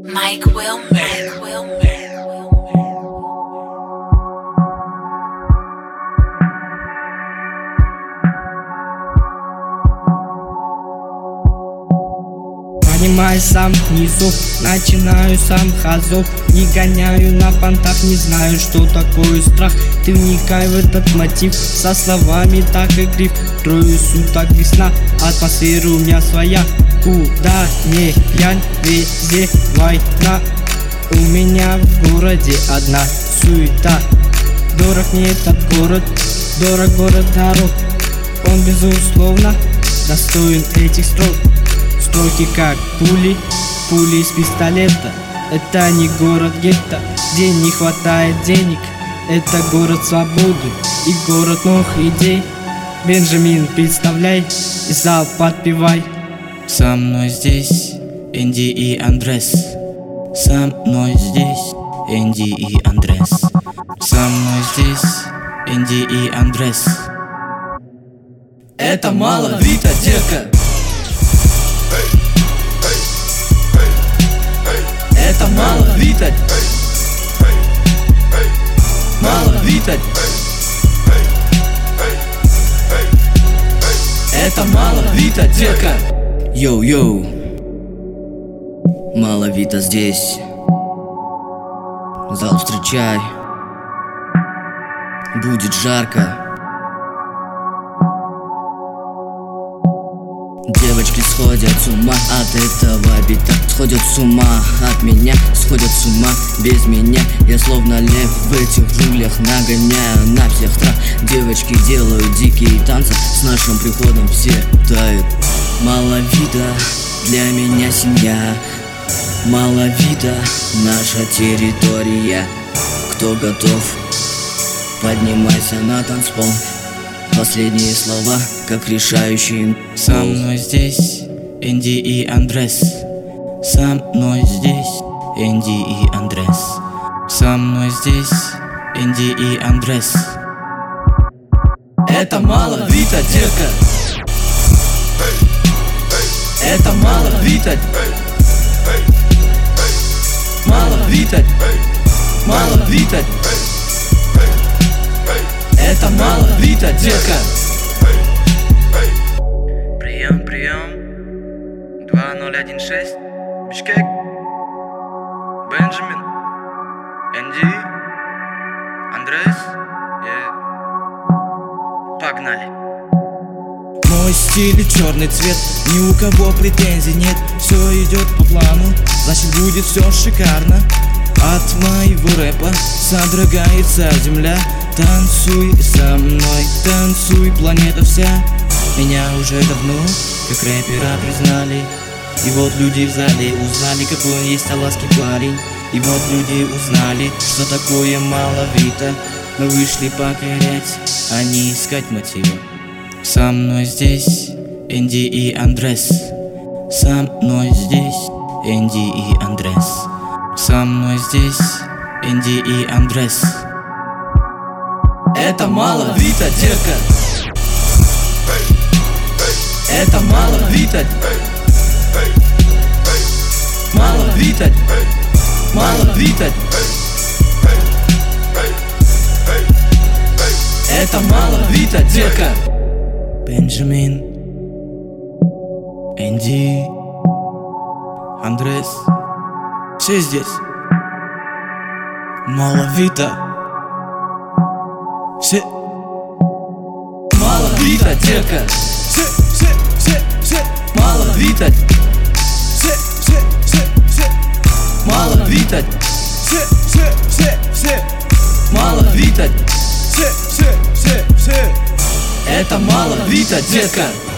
Mike Wilmer. Понимаю сам внизу, начинаю сам хазов. Не гоняю на понтах, не знаю, что такое страх. Ты вникай в этот мотив, со словами так и крив. Трое суток весна, атмосфера у меня своя. Куда не глянь, везде война. У меня в городе одна суета. Дорог мне этот город, дорог город дорог. Он безусловно достоин этих строк. Строки как пули, пули из пистолета. Это не город гетто, где не хватает денег. Это город свободы и город новых идей. Бенджамин, представляй, и зал подпевай. Со мной здесь Энди и Андрес. Со мной здесь Энди и Андрес. Со мной здесь Энди и Андрес. Это мало Вита, детка. Это мало Вита. Мало Вита. Это мало Вита, детка. Йоу-йоу, мало Вита здесь. Зал встречай, будет жарко. Девочки сходят с ума от этого бита. Сходят с ума от меня, сходят с ума без меня. Я словно лев в этих джунглях, нагоняю на всех трав. Девочки делают дикие танцы, с нашим приходом все тают. Мало Вита, для меня семья. Мало Вита, наша территория. Кто готов, поднимайся на танцпол. Последние слова, как решающие. Со мной здесь Энди и Андрес. Со мной здесь Энди и Андрес. Со мной здесь Энди и Андрес. Это мало Вита, детка. Это мало Вита. Мало Вита. Мало Вита. Это мало Вита, детка. Прием, прием. 2016. Бишкек. Бенджамин. Энди. Андрес. Погнали. Мой стиль и черный цвет, ни у кого претензий нет. Все идет по плану, значит будет все шикарно. От моего рэпа содрогается земля. Танцуй со мной, танцуй, планета вся. Меня уже давно как рэпера признали. И вот люди в зале узнали, какой он есть албанский парень. И вот люди узнали, что такое мало Вита. Мы вышли покорять, а не искать мотива. Со мной здесь Энди и Андрес. Со мной здесь Энди и Андрес. Со мной здесь Энди и Андрес. Это мало Вита, детка. Это мало Вита. Мало Вита. Мало Вита. Это мало Вита, детка. Бенджамин, Энди, Андрес. Все здесь. Мало Вита. Все. Мало Вита, детка. Мало Вита. Мало Вита. Мало Вита. Это мало Вита, детка.